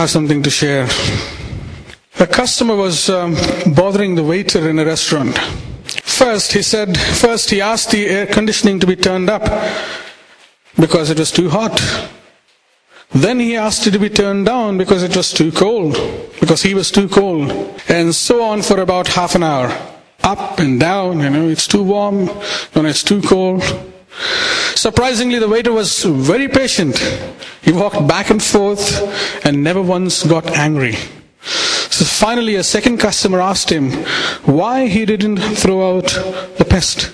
have something to share. A customer was bothering the waiter in a restaurant. First, he asked the air conditioning to be turned up because it was too hot. Then he asked it to be turned down because it was too cold, because he was too cold. And so on for about half an hour. Up and down, it's too warm, it's too cold. Surprisingly, the waiter was very patient. He walked back and forth and never once got angry. So finally, a second customer asked him why he didn't throw out the pest.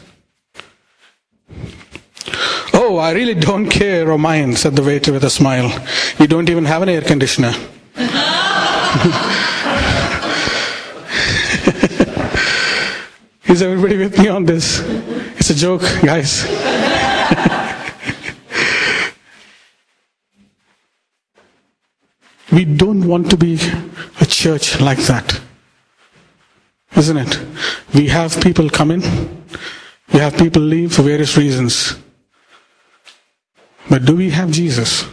"Oh, I really don't care or mind," said the waiter with a smile. "We don't even have an air conditioner." Is everybody with me on this? It's a joke, guys. We don't want to be a church like that, isn't it? We have people come in, we have people leave for various reasons. But do we have Jesus?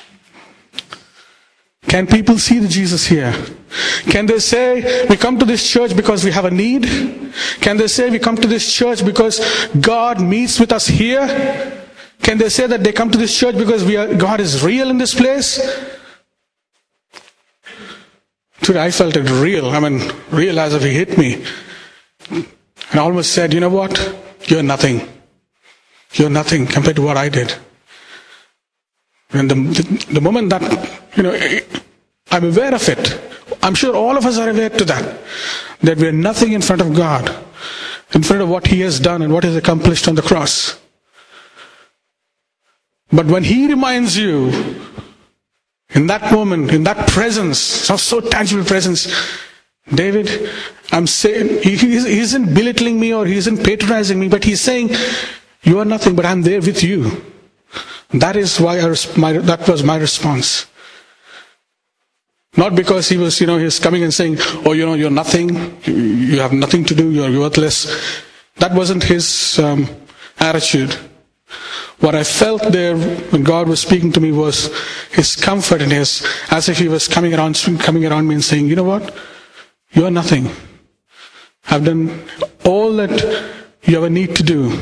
Can people see the Jesus here? Can they say, we come to this church because we have a need? Can they say we come to this church because God meets with us here? Can they say that they come to this church because God is real in this place? Today I felt it real. Real as if He hit me. And I almost said, you know what? You're nothing. You're nothing compared to what I did. And the moment that, I'm aware of it. I'm sure all of us are aware to that we're nothing in front of God, in front of what He has done and what He has accomplished on the cross. But when He reminds you, in that moment, in that presence, so tangible presence, David, I'm saying, he isn't belittling me or He isn't patronizing me, but He's saying, you are nothing, but I'm there with you. That is why that was my response. Not because he was, he's coming and saying, oh, you're nothing, you have nothing to do, you're worthless. That wasn't his attitude. What I felt there when God was speaking to me was His comfort and as if He was coming around me and saying, you know what? You're nothing. I've done all that you ever need to do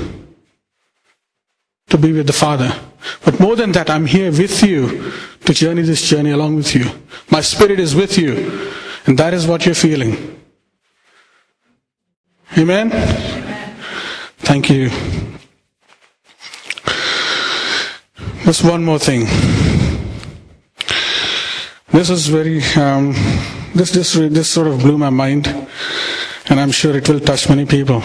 to be with the Father. But more than that, I'm here with you to journey this journey along with you. My Spirit is with you, and that is what you're feeling. Amen? Thank you. Just one more thing. This is very, this sort of blew my mind, and I'm sure it will touch many people.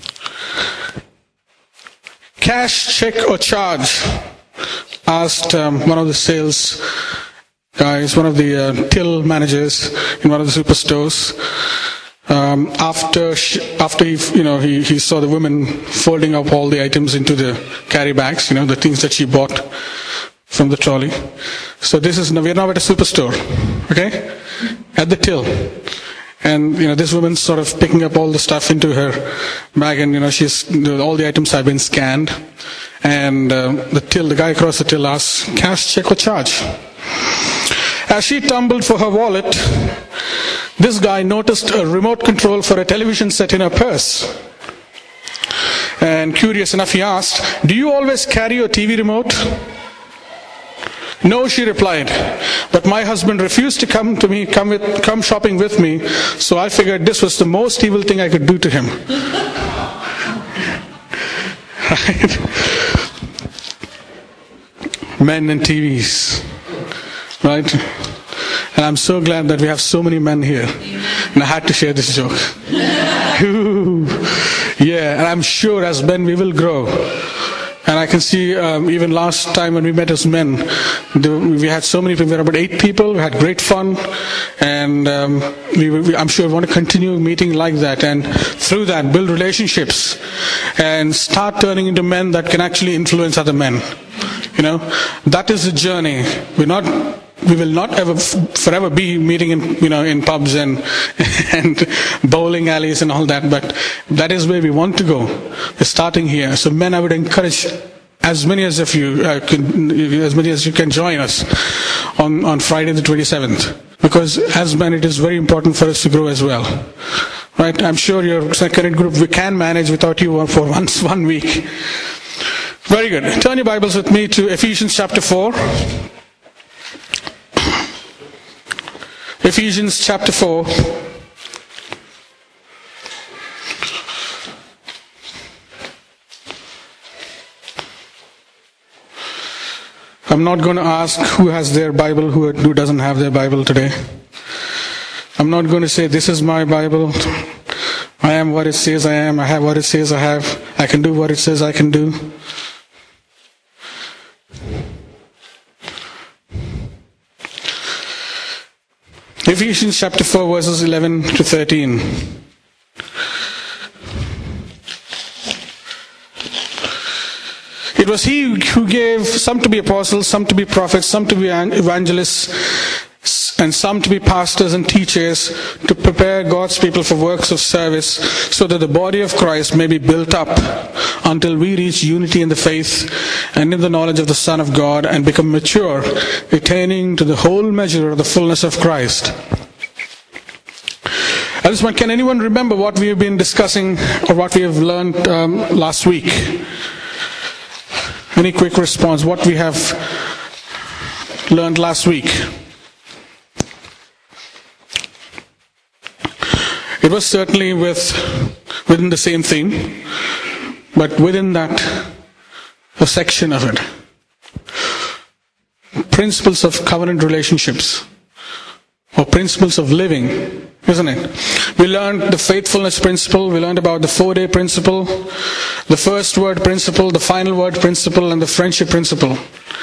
Cash, check or charge? Asked one of the sales guys, one of the till managers in one of the superstores. After he saw the woman folding up all the items into the carry bags, the things that she bought from the trolley. So we're now at a superstore, okay? At the till. And, this woman's sort of picking up all the stuff into her bag and, all the items have been scanned. And the guy across the till asks, cash, check or charge? As she tumbled for her wallet, this guy noticed a remote control for a television set in her purse. And curious enough, he asked, do you always carry your TV remote? No, she replied, but my husband refused to come shopping with me, so I figured this was the most evil thing I could do to him. Right? Men and TVs, right? And I'm so glad that we have so many men here. And I had to share this joke. Yeah, and I'm sure as men we will grow. And I can see even last time when we met as men, we had so many people. We were about 8 people. We had great fun. And I'm sure we want to continue meeting like that. And through that, build relationships. And start turning into men that can actually influence other men. That is the journey. We will not ever forever be meeting in pubs and bowling alleys and all that, but that is where we want to go. We're starting here. So men, I would encourage as many as you can join us on Friday the 27th. Because as men, it is very important for us to grow as well. Right? I'm sure your current group, we can manage without you for 1 week. Very good. Turn your Bibles with me to Ephesians chapter 4. Ephesians chapter 4. I'm not going to ask who has their Bible, who doesn't have their Bible today. I'm not going to say, this is my Bible. I am what it says I am. I have what it says I have. I can do what it says I can do. Ephesians chapter 4 verses 11 to 13. It was he who gave some to be apostles, some to be prophets, some to be evangelists, and some to be pastors and teachers, to prepare God's people for works of service, so that the body of Christ may be built up until we reach unity in the faith and in the knowledge of the Son of God, and become mature, attaining to the whole measure of the fullness of Christ. At this point, can anyone remember what we have been discussing or what we have learned last week? Any quick response? What we have learned last week? It was certainly within the same theme, but within that, a section of it. Principles of covenant relationships, or principles of living, isn't it? We learned the faithfulness principle, we learned about the 4-day principle, the first word principle, the final word principle, and the friendship principle.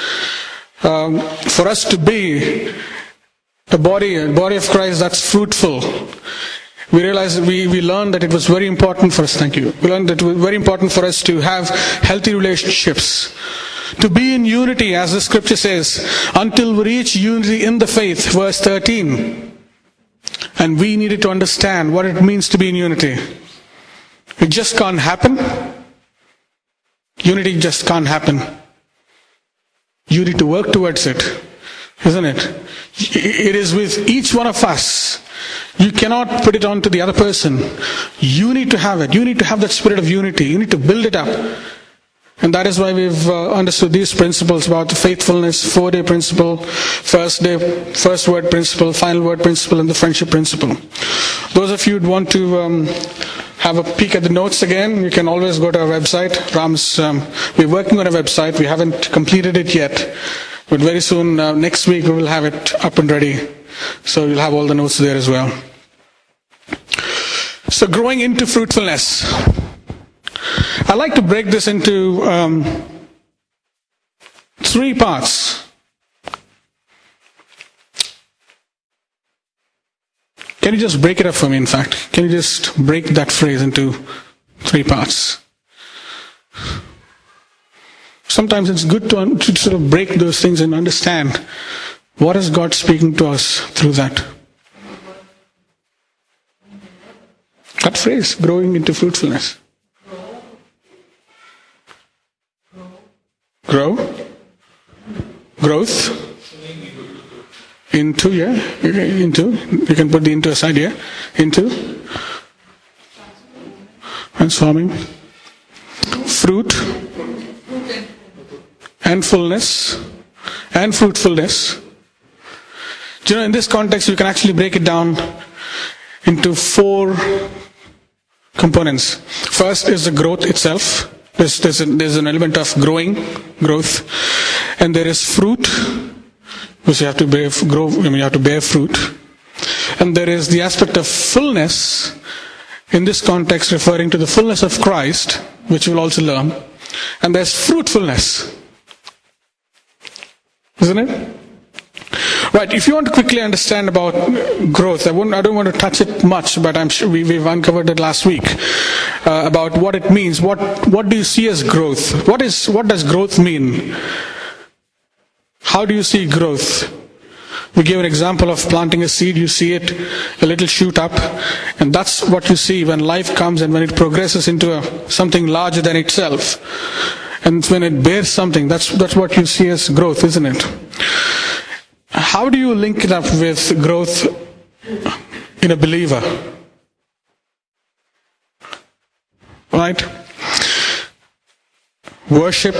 For us to be a body of Christ that's fruitful, we realized, we learned that it was very important for us, thank you. We learned that it was very important for us to have healthy relationships. To be in unity, as the scripture says, until we reach unity in the faith, verse 13. And we needed to understand what it means to be in unity. It just can't happen. Unity just can't happen. You need to work towards it, isn't it? It is with each one of us. You cannot put it on to the other person. You need to have it. You need to have that spirit of unity. You need to build it up. And that is why we've understood these principles about the faithfulness, 4-day principle, first word principle, final word principle, and the friendship principle. Those of you who want to have a peek at the notes again, you can always go to our website. We're working on a website. We haven't completed it yet. But very soon, next week, we will have it up and ready. So you'll have all the notes there as well. So growing into fruitfulness. I like to break this into 3 parts. Can you just break it up for me, in fact? Can you just break that phrase into 3 parts? Sometimes it's good to sort of break those things and understand what is God speaking to us through that. That phrase, growing into fruitfulness. Grow. Growth. Into, into. You can put the into aside here. Into. Transforming. Fruit. And fullness. And fruitfulness. Do you know, in this context, you can actually break it down into 4 components. First is the growth itself. There's an element of growth, and there is fruit, because you have to bear fruit, and there is the aspect of fullness. In this context, referring to the fullness of Christ, which we'll also learn, and there's fruitfulness, isn't it? Right, if you want to quickly understand about growth, I don't want to touch it much, but I'm sure we've uncovered it last week, about what it means. What do you see as growth? What does growth mean? How do you see growth? We gave an example of planting a seed. You see it, a little shoot up, and that's what you see when life comes and when it progresses into something larger than itself. And when it bears something, that's what you see as growth, isn't it? How do you link it up with growth in a believer? Right? Worship.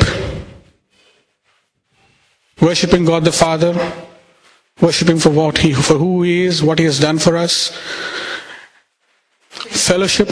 Worshipping God the Father. Worshipping for who He is, what He has done for us. Fellowship.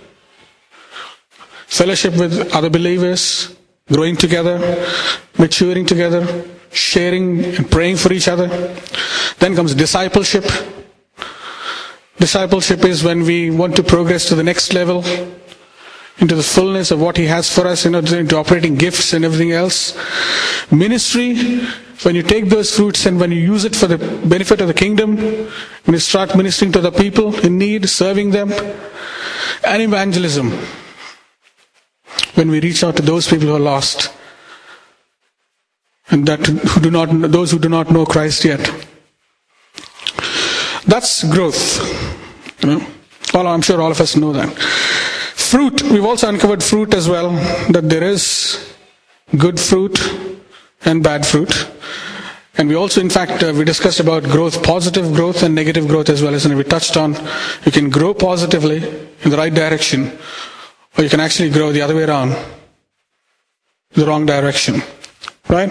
Fellowship with other believers. Growing together. Maturing together. Sharing and praying for each other. Then comes discipleship. Discipleship is when we want to progress to the next level, into the fullness of what He has for us, into operating gifts and everything else. Ministry, when you take those fruits and when you use it for the benefit of the kingdom, when you start ministering to the people in need, serving them. And evangelism, when we reach out to those people who are lost, and those who do not know Christ yet. That's growth. I'm sure all of us know that. Fruit, we've also uncovered fruit as well, that there is good fruit and bad fruit. And we also, in fact, we discussed about growth, positive growth and negative growth as well. And we touched on, you can grow positively in the right direction, or you can actually grow the other way around, the wrong direction. Right?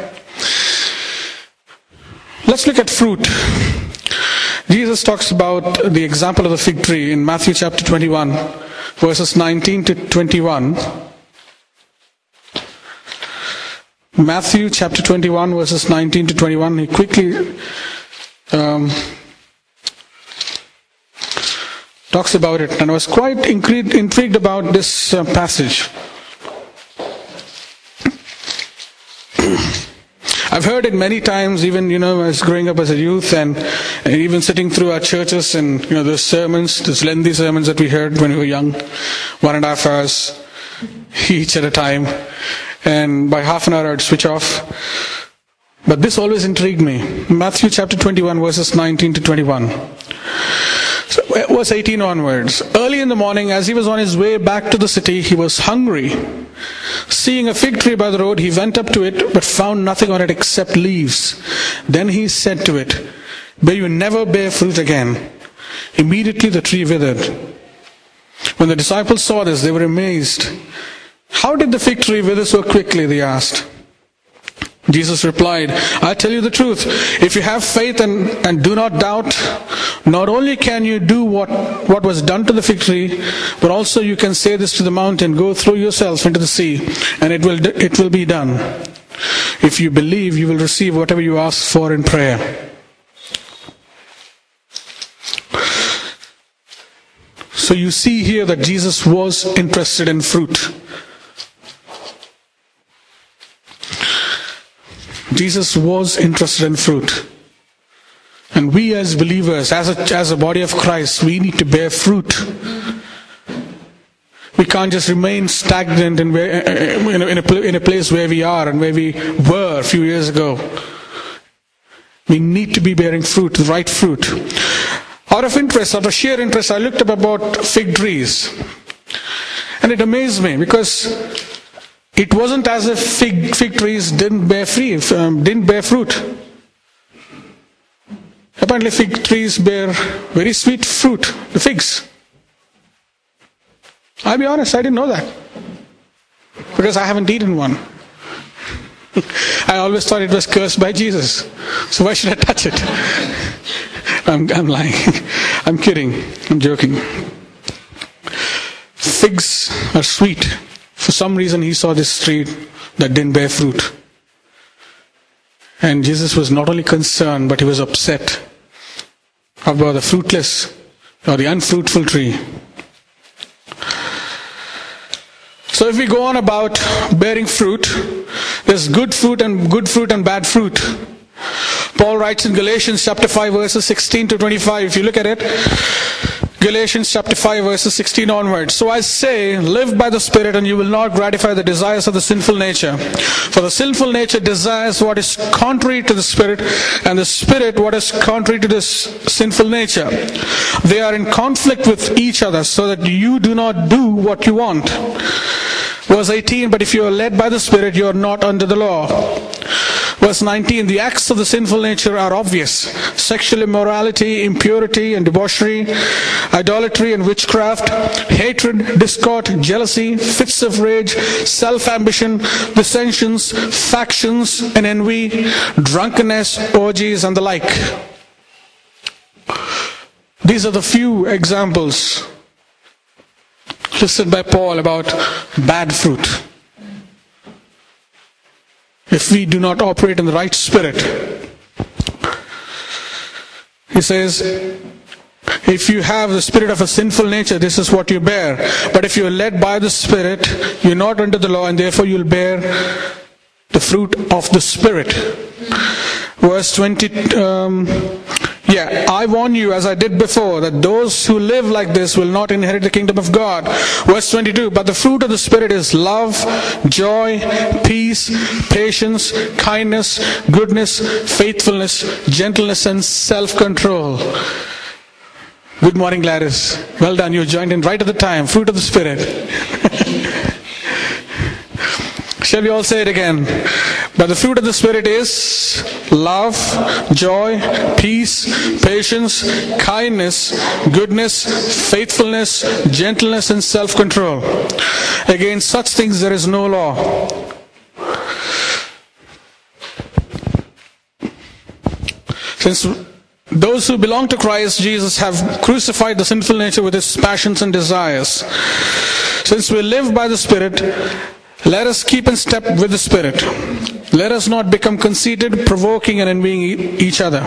Let's look at fruit. Jesus talks about the example of the fig tree in Matthew chapter 21, verses 19 to 21. Matthew chapter 21, verses 19 to 21. He quickly talks about it, and I was quite intrigued about this passage. I've heard it many times, even as growing up as a youth, and even sitting through our churches, and those sermons, those lengthy sermons that we heard when we were young, 1.5 hours each at a time, and by half an hour I'd switch off. But this always intrigued me. Matthew chapter 21, verses 19 to 21. So, verse 18 onwards. Early in the morning, as he was on his way back to the city, he was hungry. Seeing a fig tree by the road, he went up to it, but found nothing on it except leaves. Then he said to it, "May you never bear fruit again." Immediately the tree withered. When the disciples saw this, they were amazed. "How did the fig tree wither so quickly?" they asked. Jesus replied, "I tell you the truth. If you have faith and do not doubt, not only can you do what was done to the fig tree, but also you can say this to the mountain, 'Go throw yourself into the sea,' and it will be done. If you believe, you will receive whatever you ask for in prayer." So you see here that Jesus was interested in fruit. Jesus was interested in fruit. And we as believers, as a body of Christ, we need to bear fruit. We can't just remain stagnant in a place where we are and where we were a few years ago. We need to be bearing fruit, the right fruit. Out of sheer interest, I looked up about fig trees. And it amazed me because it wasn't as if fig trees didn't bear fruit. Apparently fig trees bear very sweet fruit, the figs. I'll be honest, I didn't know that. Because I haven't eaten one. I always thought it was cursed by Jesus. So why should I touch it? I'm lying. I'm kidding. I'm joking. Figs are sweet. For some reason he saw this tree that didn't bear fruit. And Jesus was not only concerned, but he was upset about the fruitless or the unfruitful tree. So if we go on about bearing fruit, there's good fruit and bad fruit. Paul writes in Galatians chapter 5 verses 16 to 25. If you look at it, Galatians chapter 5 verses 16 onwards. "So I say, live by the Spirit, and you will not gratify the desires of the sinful nature. For the sinful nature desires what is contrary to the Spirit, and the Spirit what is contrary to this sinful nature. They are in conflict with each other, so that you do not do what you want." Verse 18, "But if you are led by the Spirit, you are not under the law. Verse 19, the acts of the sinful nature are obvious: sexual immorality, impurity and debauchery, idolatry and witchcraft, hatred, discord, jealousy, fits of rage, self-ambition, dissensions, factions and envy, drunkenness, orgies and the like. These are the few examples listed by Paul about bad fruit. If we do not operate in the right spirit, he says, if you have the spirit of a sinful nature, this is what you bear. But if you are led by the Spirit, you are not under the law, and therefore you will bear the fruit of the Spirit. Verse 20, I warn you, as I did before, that those who live like this will not inherit the kingdom of God. Verse 22, but the fruit of the Spirit is love, joy, peace, patience, kindness, goodness, faithfulness, gentleness, and self-control. Good morning, Gladys. Well done, you joined in right at the time. Fruit of the Spirit. Shall we all say it again? But the fruit of the Spirit is love, joy, peace, patience, kindness, goodness, faithfulness, gentleness, and self-control. Against such things there is no law. Since those who belong to Christ Jesus have crucified the sinful nature with its passions and desires. Since we live by the Spirit, let us keep in step with the Spirit. Let us not become conceited, provoking and envying each other.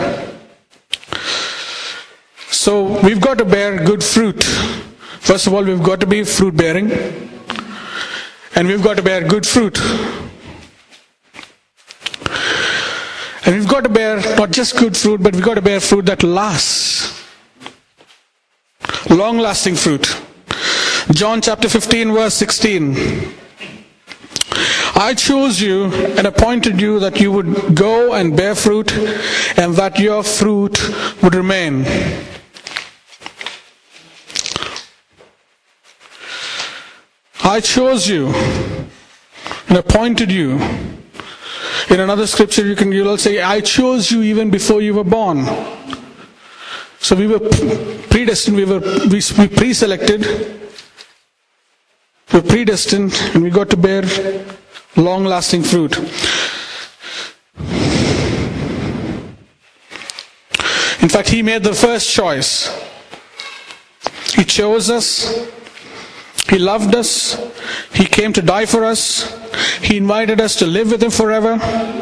So we've got to bear good fruit. First of all, we've got to be fruit bearing. And we've got to bear good fruit. And we've got to bear not just good fruit, but we've got to bear fruit that lasts. Long-lasting fruit. John chapter 15 verse 16. I chose you and appointed you that you would go and bear fruit, and that your fruit would remain. I chose you and appointed you. In another scripture you'll say, I chose you even before you were born. So we were predestined, we pre-selected, we were predestined, and we got to bear long-lasting fruit. In fact, He made the first choice. He chose us. He loved us. He came to die for us. He invited us to live with Him forever.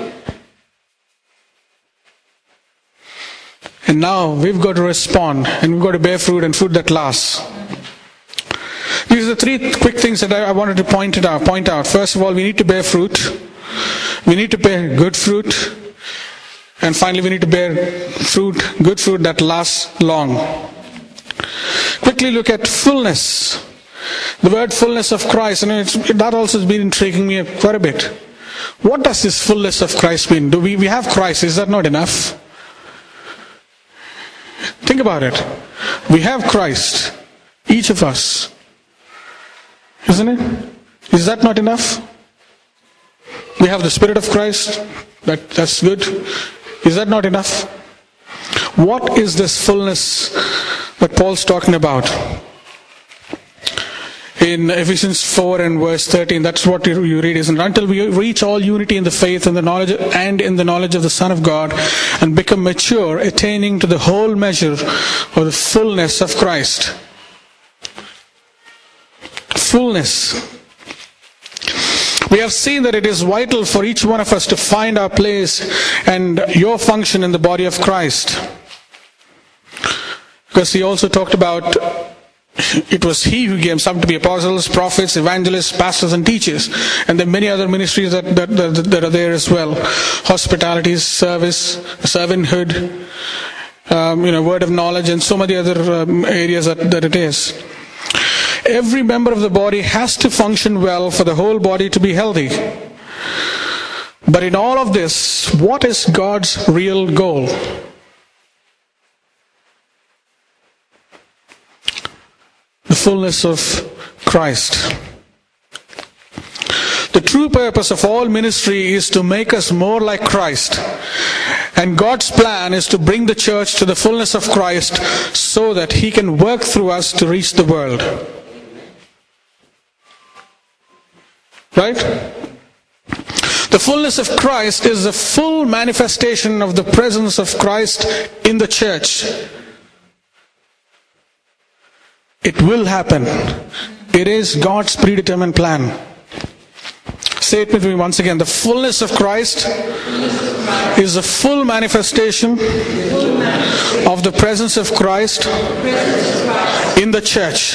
And now we've got to respond, and we've got to bear fruit, and fruit that lasts. These are the three quick things that I wanted to point out. First of all, we need to bear fruit. We need to bear good fruit. And finally, we need to bear good fruit that lasts long. Quickly look at fullness. The word fullness of Christ, that also has been intriguing me quite a bit. What does this fullness of Christ mean? Do we have Christ? Is that not enough? Think about it. We have Christ, each of us. Isn't it? Is that not enough? We have the Spirit of Christ. That's good. Is that not enough? What is this fullness that Paul's talking about? In Ephesians 4 and verse 13, that's what you read, isn't it? Until we reach all unity in the faith and in the knowledge of the Son of God, and become mature, attaining to the whole measure of the fullness of Christ. Fullness. We have seen that it is vital for each one of us to find our place and your function in the body of Christ. Because he also talked about it was He who gave some to be apostles, prophets, evangelists, pastors and teachers. And there are many other ministries that are there as well. Hospitality, service, servanthood, word of knowledge, and so many other areas that it is. Every member of the body has to function well for the whole body to be healthy. But in all of this, what is God's real goal? The fullness of Christ. The The true purpose of all ministry is to make us more like Christ. And God's plan is to bring the church to the fullness of Christ so that He can work through us to reach the world. Right? The fullness of Christ is the full manifestation of the presence of Christ in the church. It will happen. It is God's predetermined plan. Say it with me once again. The fullness of Christ is a full manifestation of the presence of Christ in the church.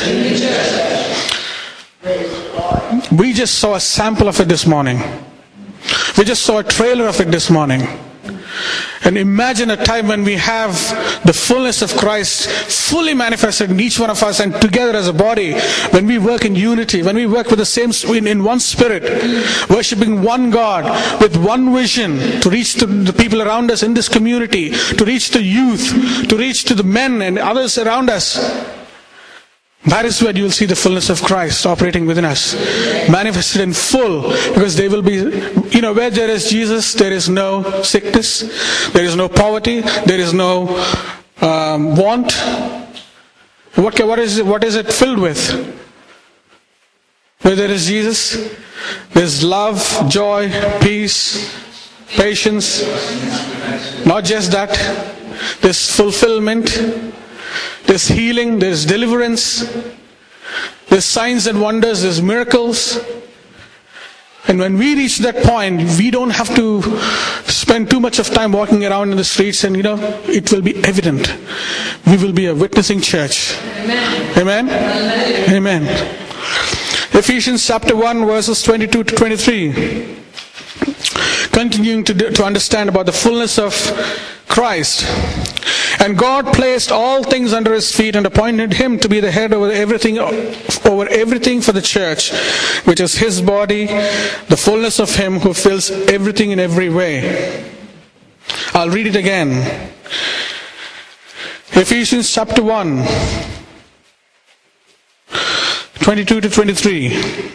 We just saw a sample of it this morning. We just saw a trailer of it this morning. And imagine a time when we have the fullness of Christ fully manifested in each one of us, and together as a body, when we work in unity, when we work with the same, in one spirit, worshipping one God, with one vision to reach the people around us in this community, to reach the youth, to reach to the men and others around us. That is where you will see the fullness of Christ operating within us, manifested in full, because they will be, where there is Jesus, there is no sickness, there is no poverty, there is no want. What is it filled with? Where there is Jesus, there's love, joy, peace, patience. Not just that, there's fulfillment. There's healing, there's deliverance, there's signs and wonders, there's miracles. And when we reach that point, we don't have to spend too much of time walking around in the streets, and it will be evident. We will be a witnessing church. Amen? Amen? Amen. Ephesians chapter 1 verses 22 to 23. Continuing to understand about the fullness of Christ. And God placed all things under His feet and appointed Him to be the head over everything for the church, which is His body, the fullness of Him who fills everything in every way. I'll read it again. Ephesians chapter 1, 22 to 23.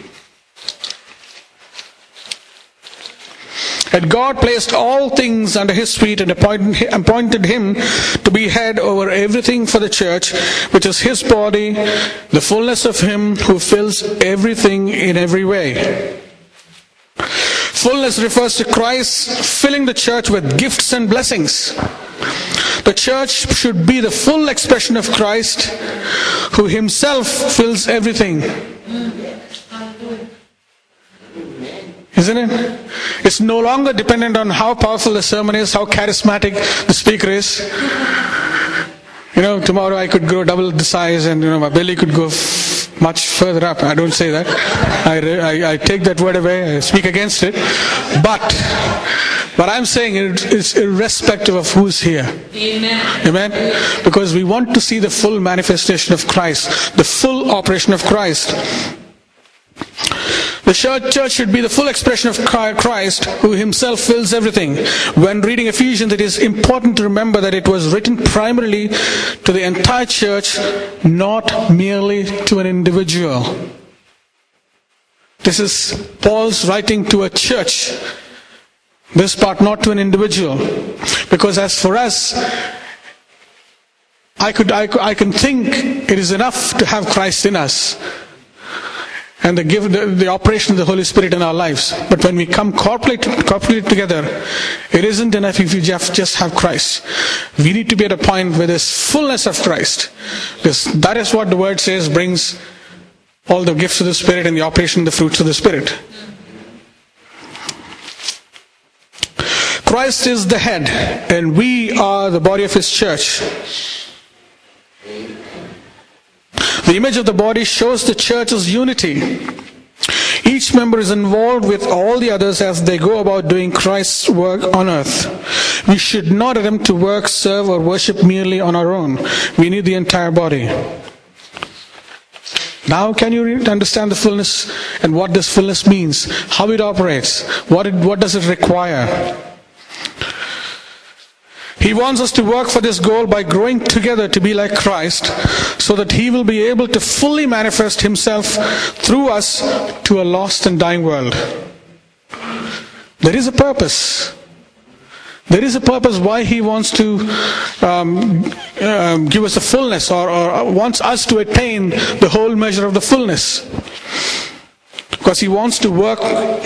And God placed all things under His feet and appointed Him to be head over everything for the church, which is His body, the fullness of Him who fills everything in every way. Fullness refers to Christ filling the church with gifts and blessings. The church should be the full expression of Christ, who Himself fills everything. Isn't it? It's no longer dependent on how powerful the sermon is, how charismatic the speaker is. Tomorrow I could grow double the size, and my belly could go much further up. I don't say that. I take that word away. I speak against it. But I'm saying it's irrespective of who's here. Amen. Amen? Because we want to see the full manifestation of Christ, the full operation of Christ. The church should be the full expression of Christ, who Himself fills everything. When reading Ephesians, it is important to remember that it was written primarily to the entire church, not merely to an individual. This is Paul's writing to a church. This part, not to an individual. Because as for us, I can think it is enough to have Christ in us and the operation of the Holy Spirit in our lives. But when we come corporately together, it isn't enough if you just have Christ. We need to be at a point where there's fullness of Christ. Because that is what the Word says brings all the gifts of the Spirit and the operation of the fruits of the Spirit. Christ is the head, and we are the body of His church. The image of the body shows the church's unity. Each member is involved with all the others as they go about doing Christ's work on earth. We should not attempt to work, serve, or worship merely on our own. We need the entire body. Now can you understand the fullness and what this fullness means? How it operates? What does it require? He wants us to work for this goal by growing together to be like Christ, so that He will be able to fully manifest Himself through us to a lost and dying world. There is a purpose. There is a purpose why He wants to give us a fullness, or wants us to attain the whole measure of the fullness. Because He wants to work.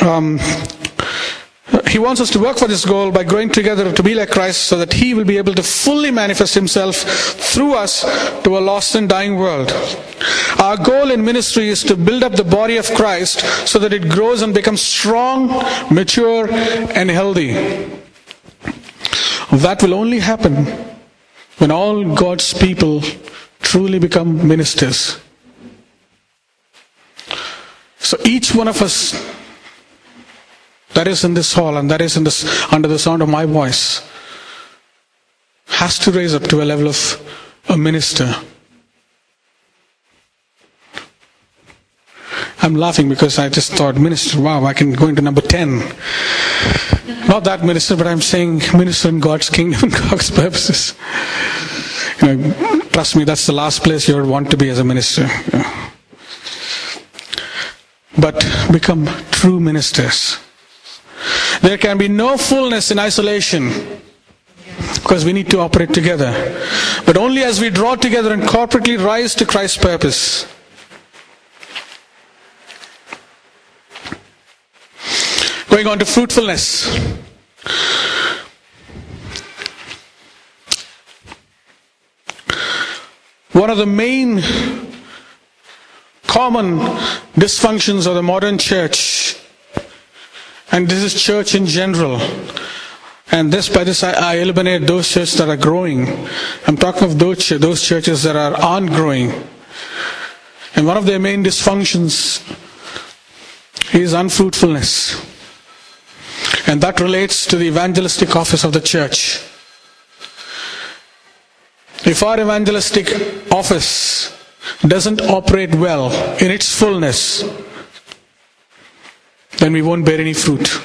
He wants us to work for this goal by growing together to be like Christ, so that He will be able to fully manifest Himself through us to a lost and dying world. Our goal in ministry is to build up the body of Christ so that it grows and becomes strong, mature, and healthy. That will only happen when all God's people truly become ministers. So each one of us that is in this hall and that is under the sound of my voice has to raise up to a level of a minister. I'm laughing because I just thought, minister, wow, I can go into number 10. Not that minister, but I'm saying minister in God's kingdom and God's purposes. Trust me, that's the last place you would want to be as a minister. But become true ministers. There can be no fullness in isolation, because we need to operate together. But only as we draw together and corporately rise to Christ's purpose. Going on to fruitfulness. One of the main common dysfunctions of the modern church, and this is church in general, and by this I eliminate those churches that are growing. I'm talking of those churches that aren't growing. And one of their main dysfunctions is unfruitfulness. And that relates to the evangelistic office of the church. If our evangelistic office doesn't operate well in its fullness, then we won't bear any fruit.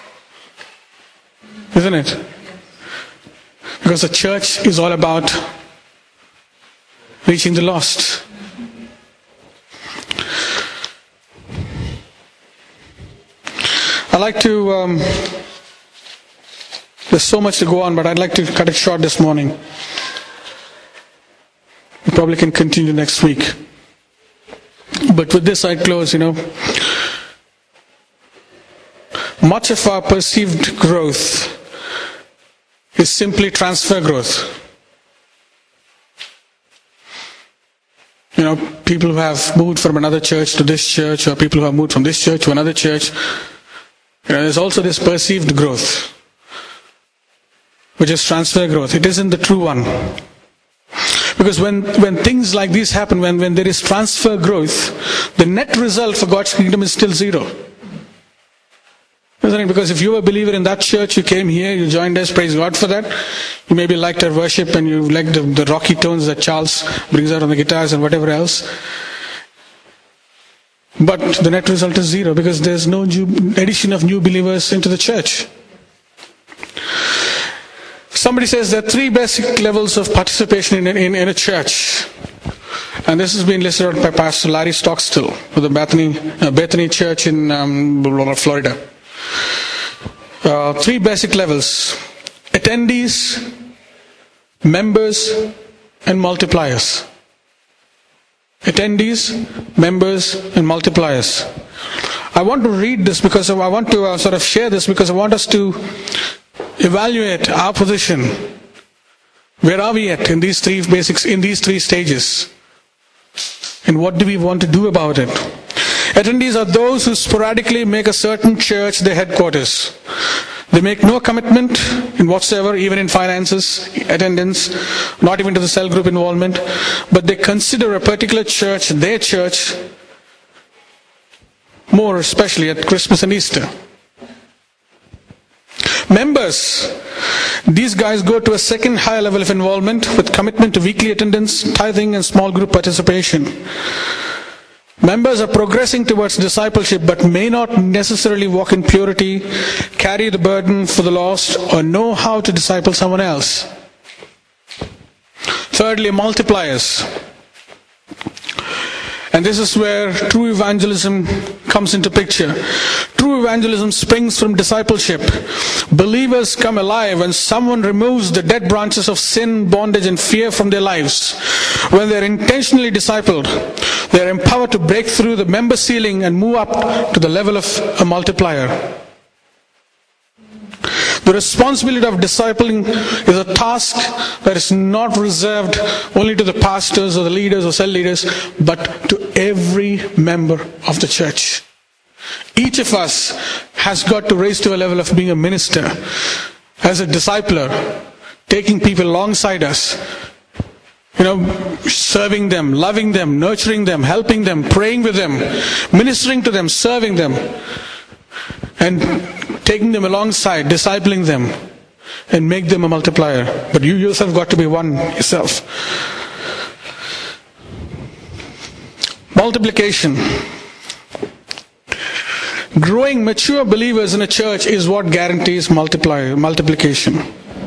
Isn't it? Because the church is all about reaching the lost. I'd like to, there's so much to go on, but I'd like to cut it short this morning. We probably can continue next week. But with this I close, Much of our perceived growth is simply transfer growth. People who have moved from another church to this church, or people who have moved from this church to another church. There's also this perceived growth, which is transfer growth. It isn't the true one. Because when things like these happen, when there is transfer growth, the net result for God's kingdom is still zero. Isn't it? Because if you were a believer in that church, you came here, you joined us, praise God for that. You maybe liked our worship and you liked the rocky tones that Charles brings out on the guitars and whatever else. But the net result is zero, because there's no addition of new believers into the church. Somebody says there are 3 basic levels of participation in a church. And this has been listed out by Pastor Larry Stockstill for the Bethany Church in Florida. 3 basic levels: attendees, members, and multipliers. Attendees, members, and multipliers. I want to read this because I want to sort of share this, because I want us to evaluate our position. Where are we at in these 3 basics, in these 3 stages? And what do we want to do about it? Attendees are those who sporadically make a certain church their headquarters. They make no commitment in whatsoever, even in finances, attendance, not even to the cell group involvement, but they consider a particular church their church, more especially at Christmas and Easter. Members, these guys go to a second higher level of involvement with commitment to weekly attendance, tithing, and small group participation. Members are progressing towards discipleship, but may not necessarily walk in purity, carry the burden for the lost, or know how to disciple someone else. Thirdly, multipliers. And this is where true evangelism comes into picture. True evangelism springs from discipleship. Believers come alive when someone removes the dead branches of sin, bondage, and fear from their lives. When they are intentionally discipled, they are empowered to break through the member ceiling and move up to the level of a multiplier. The responsibility of discipling is a task that is not reserved only to the pastors or the leaders or cell leaders, but to every member of the church. Each of us has got to raise to a level of being a minister, as a discipler, taking people alongside us, serving them, loving them, nurturing them, helping them, praying with them, ministering to them, serving them, and taking them alongside, discipling them, and make them a multiplier. But you yourself got to be one yourself. Multiplication. Growing mature believers in a church is what guarantees multiplication.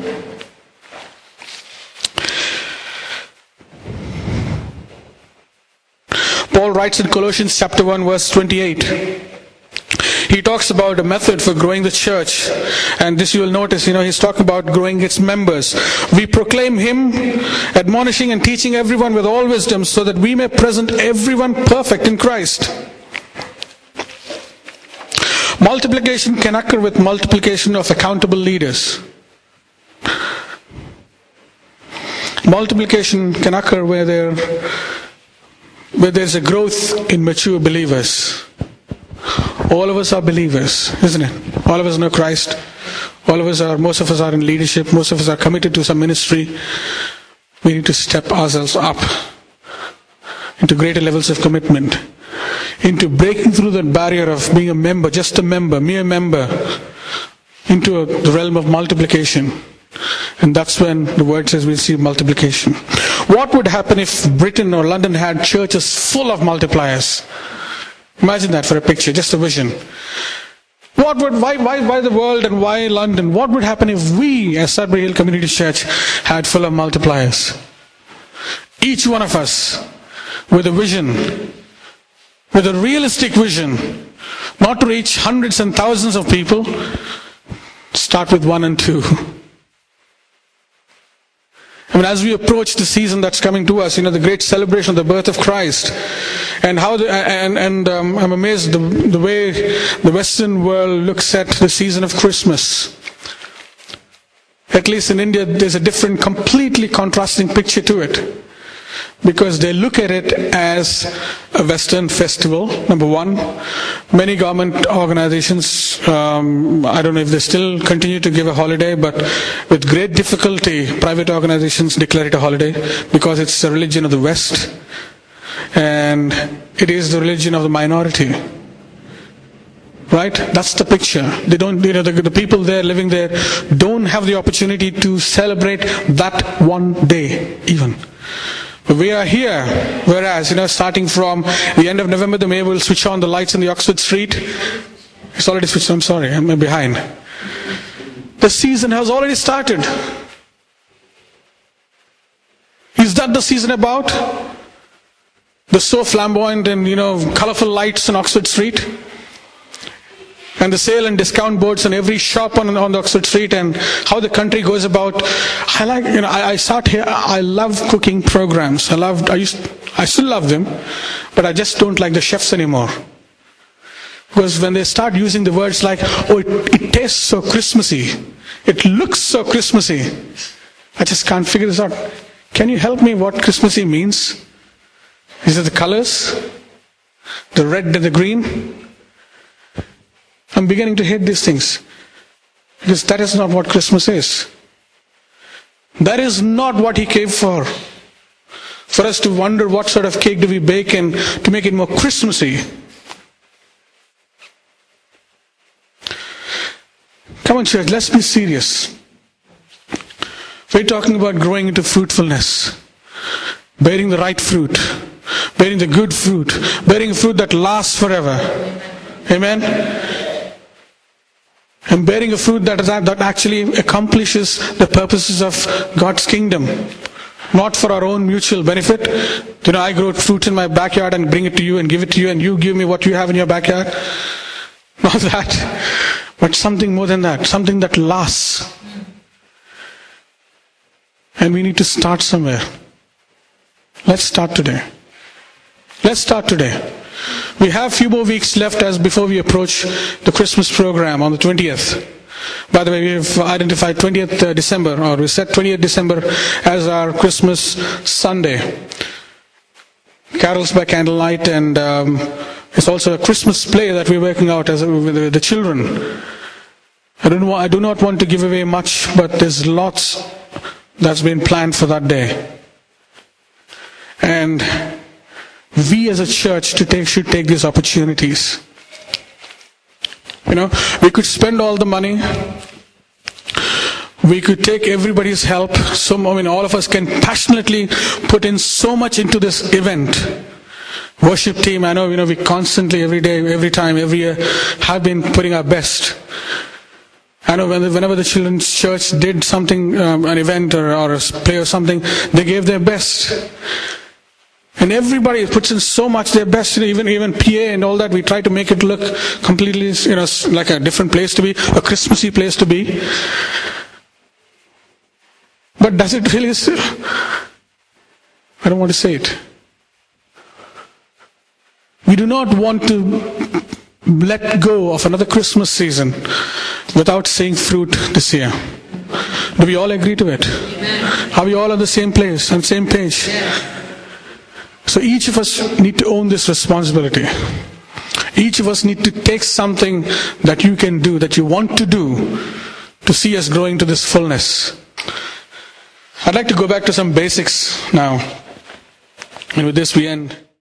Paul writes in Colossians chapter 1 verse 28. He talks about a method for growing the church, and this you will notice, he's talking about growing its members. We proclaim him, admonishing and teaching everyone with all wisdom, so that we may present everyone perfect in Christ. Multiplication can occur with multiplication of accountable leaders. Multiplication can occur where there's a growth in mature believers. All of us are believers, isn't it? All of us know Christ. Most of us are in leadership. Most of us are committed to some ministry. We need to step ourselves up into greater levels of commitment, into breaking through that barrier of being a member, just a member, mere member, into the realm of multiplication. And that's when the word says we'll see multiplication. What would happen if Britain or London had churches full of multipliers? Imagine that for a picture, just a vision. Why the world and why London? What would happen if we, as Sudbury Hill Community Church, had full of multipliers? Each one of us with a vision, with a realistic vision, not to reach hundreds and thousands of people, start with 1 and 2. As we approach the season that's coming to us, the great celebration of the birth of Christ, and I'm amazed the way the Western world looks at the season of Christmas. At least in India, there's a different, completely contrasting picture to it. Because they look at it as a Western festival, number one. Many government organizations, I don't know if they still continue to give a holiday, but with great difficulty, private organizations declare it a holiday because it's a religion of the West. And it is the religion of the minority. Right? That's the picture. They don't, the people there living there don't have the opportunity to celebrate that one day even. We are here, whereas, starting from the end of November, the mayor will switch on the lights in the Oxford Street. It's already switched on, I'm sorry, I'm behind. The season has already started. Is that the season about? The so flamboyant and, colorful lights on Oxford Street? And the sale and discount boards on every shop on the Oxford Street, and how the country goes about. I start here, I love cooking programs. I still love them, but I just don't like the chefs anymore. Because when they start using the words like, it tastes so Christmassy, it looks so Christmassy, I just can't figure this out. Can you help me what Christmassy means? Is it the colors? The red and the green? I'm beginning to hate these things, because that is not what Christmas is. That is not what He came for. For us to wonder what sort of cake do we bake and to make it more Christmassy. Come on, church, let's be serious. We're talking about growing into fruitfulness, bearing the right fruit, bearing the good fruit, bearing fruit that lasts forever. Amen? And bearing a fruit that actually accomplishes the purposes of God's kingdom. Not for our own mutual benefit, I grow fruit in my backyard and bring it to you and give it to you, and you give me what you have in your backyard. Not that, but something more than that, something that lasts. And we need to start somewhere. Let's start today. Let's start today. We have a few more weeks left as before we approach the Christmas program on the 20th. By the way, we've identified 20th December, or we set 20th December as our Christmas Sunday. Carols by candlelight, and it's also a Christmas play that we're working out with the children. I do not want to give away much, but there's lots that's been planned for that day. And we as a church should take these opportunities. We could spend all the money. We could take everybody's help. All of us can passionately put in so much into this event. Worship team, I know, we constantly, every day, every time, every year, have been putting our best. I know whenever the children's church did something, an event or a play or something, they gave their best. And everybody puts in so much their best, even PA and all that. We try to make it look completely, like a different place to be, a Christmassy place to be. But does it really? I don't want to say it. We do not want to let go of another Christmas season without seeing fruit this year. Do we all agree to it? Amen. Are we all on the same place, on the same page? Yes. So each of us need to own this responsibility. Each of us need to take something that you can do, that you want to do, to see us growing to this fullness. I'd like to go back to some basics now. And with this we end.